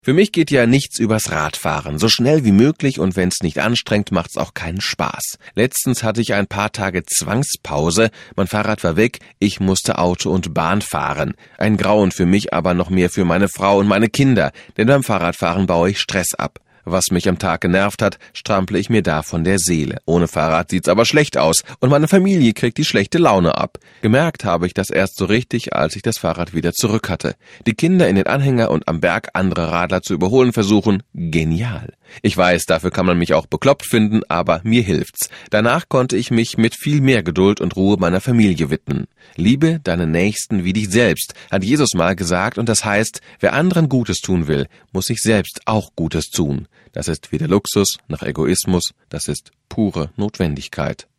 Für mich geht ja nichts übers Radfahren. So schnell wie möglich und wenn's nicht anstrengt, macht's auch keinen Spaß. Letztens hatte ich ein paar Tage Zwangspause. Mein Fahrrad war weg, ich musste Auto und Bahn fahren. Ein Grauen für mich, aber noch mehr für meine Frau und meine Kinder. Denn beim Fahrradfahren baue ich Stress ab. Was mich am Tag genervt hat, strample ich mir da von der Seele. Ohne Fahrrad sieht's aber schlecht aus und meine Familie kriegt die schlechte Laune ab. Gemerkt habe ich das erst so richtig, als ich das Fahrrad wieder zurück hatte. Die Kinder in den Anhänger und am Berg andere Radler zu überholen versuchen, genial. Ich weiß, dafür kann man mich auch bekloppt finden, aber mir hilft's. Danach konnte ich mich mit viel mehr Geduld und Ruhe meiner Familie widmen. Liebe deinen Nächsten wie dich selbst, hat Jesus mal gesagt, und das heißt, wer anderen Gutes tun will, muss sich selbst auch Gutes tun. Das ist weder Luxus noch Egoismus, das ist pure Notwendigkeit.